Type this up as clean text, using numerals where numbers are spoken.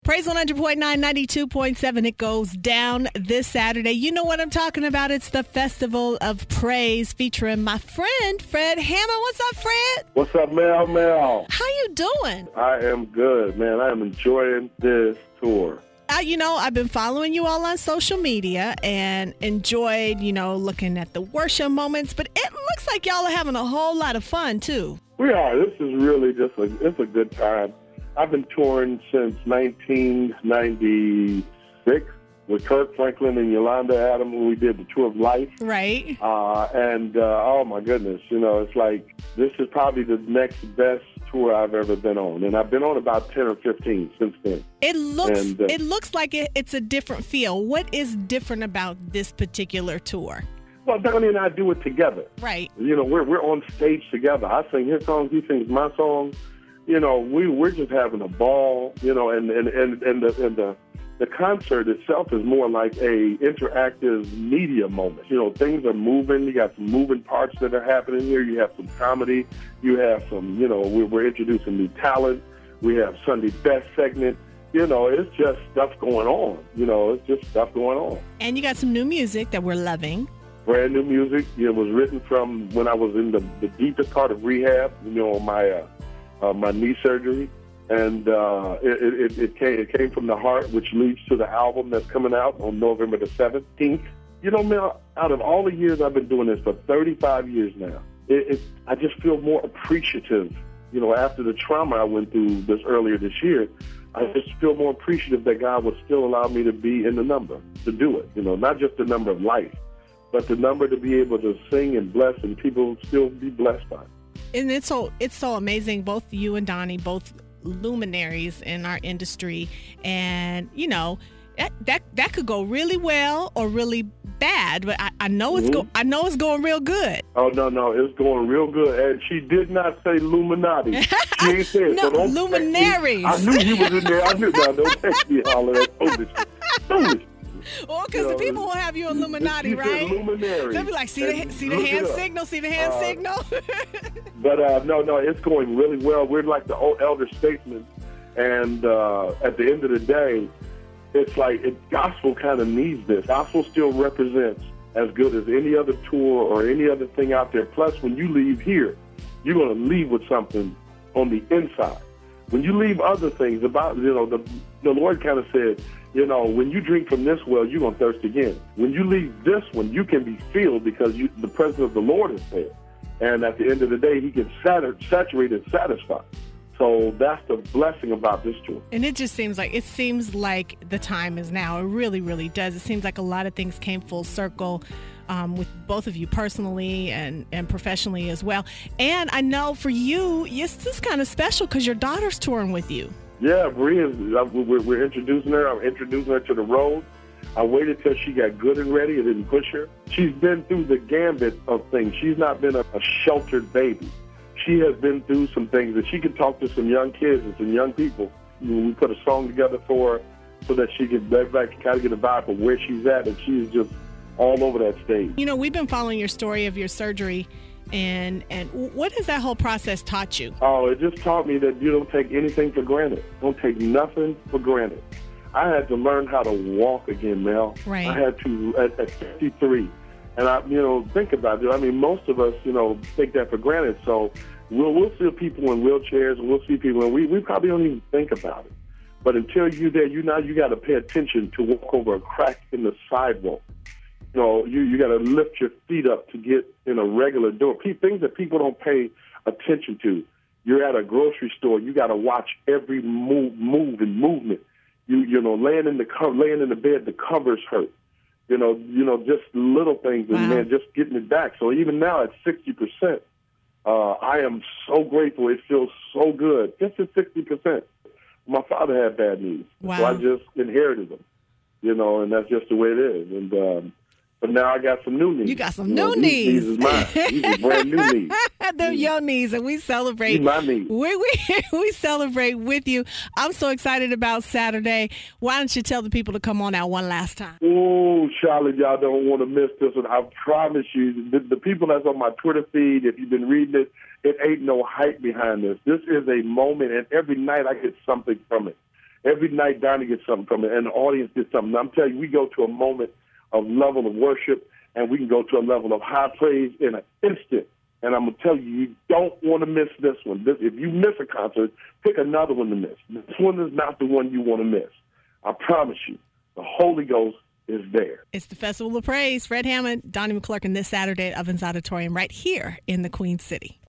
Praise 100.9, 92.7. It goes down this Saturday. You know what I'm talking about. It's the Festival of Praise featuring my friend, Fred Hammond. What's up, Fred? What's up, Mel? How you doing? I am good, man. I am enjoying this tour. I've been following you all on social media and enjoyed, looking at the worship moments. But it looks like y'all are having a whole lot of fun, too. We are. This is really it's a good time. I've been touring since 1996 with Kirk Franklin and Yolanda Adams when we did the Tour of Life. Right. Oh, my goodness. It's like this is probably the next best tour I've ever been on. And I've been on about 10 or 15 since then. It looks like it's a different feel. What is different about this particular tour? Well, Donnie and I do it together. Right. We're on stage together. I sing his songs, he sings my songs. We're just having a ball, and the concert itself is more like a interactive media moment. Things are moving. You got some moving parts that are happening here. You have some comedy. You have some, we're introducing new talent. We have Sunday Best segment. It's just stuff going on. It's just stuff going on. And you got some new music that we're loving. Brand new music. It was written from when I was in the deepest part of rehab, my knee surgery, and it came from the heart, which leads to the album that's coming out on November the 17th. Mel, out of all the years I've been doing this for 35 years now, I just feel more appreciative. After the trauma I went through earlier this year, I just feel more appreciative that God would still allow me to be in the number, to do it. Not just the number of life, but the number to be able to sing and bless and people still be blessed by it. And it's so amazing, both you and Donnie, both luminaries in our industry. And, that could go really well or really bad, but I know it's going real good. Oh, no, it's going real good. And she did not say Illuminati. She ain't said it. No, so don't luminaries. I knew you was in there. I knew. Now, don't text me all of that foolish. Well, because the people will have you Illuminati, right? Luminary. They'll be like, see the hand signal, see the hand signal. But no, it's going really well. We're like the old elder statesmen, and at the end of the day, it's like gospel kind of needs this. Gospel still represents as good as any other tour or any other thing out there. Plus, when you leave here, you're going to leave with something on the inside. When you leave other things about, the Lord kind of said, when you drink from this well, you're going to thirst again. When you leave this one, you can be filled because the presence of the Lord is there. And at the end of the day, he can saturate and satisfy. So that's the blessing about this tour. And it seems like the time is now. It really, really does. It seems like a lot of things came full circle with both of you personally and professionally as well. And I know for you, it's just kind of special because your daughter's touring with you. Yeah, Bria, we're introducing her. I'm introducing her to the road. I waited till she got good and ready. I didn't push her. She's been through the gambit of things. She's not been a sheltered baby. She has been through some things that she can talk to some young kids and some young people. We put a song together for her so that everybody can kind of get a vibe of where she's at, and she's just all over that stage. We've been following your story of your surgery. And what has that whole process taught you? Oh, it just taught me that you don't take anything for granted. Don't take nothing for granted. I had to learn how to walk again, Mel. Right. I had to at 53. And I, think about it. I mean, most of us, take that for granted. So we'll see people in wheelchairs, and we'll see people, and we probably don't even think about it. But until you're there, you got to pay attention to walk over a crack in the sidewalk. You got to lift your feet up to get in a regular door. Things that people don't pay attention to. You're at a grocery store. You got to watch every move and movement. Laying in the bed, the covers hurt. Just little things, and man, just getting it back. So even now at 60%, I am so grateful. It feels so good. Just at 60%. My father had bad knees, so I just inherited them. And that's just the way it is. And but now I got some new knees. You got some new knees. These is mine. These are brand new knees. They're your knees, and we celebrate. These my knees. We celebrate with you. I'm so excited about Saturday. Why don't you tell the people to come on out one last time? Oh, Charlotte, y'all don't want to miss this one. I promise you, the people that's on my Twitter feed, if you've been reading it ain't no hype behind this. This is a moment, and every night I get something from it. Every night, Donnie gets something from it, and the audience gets something. I'm telling you, we go to a moment of level of worship, and we can go to a level of high praise in an instant. And I'm going to tell you, you don't want to miss this one. If you miss a concert, pick another one to miss. This one is not the one you want to miss. I promise you, the Holy Ghost is there. It's the Festival of Praise. Fred Hammond, Donnie McClurkin this Saturday at Ovens Auditorium right here in the Queen City.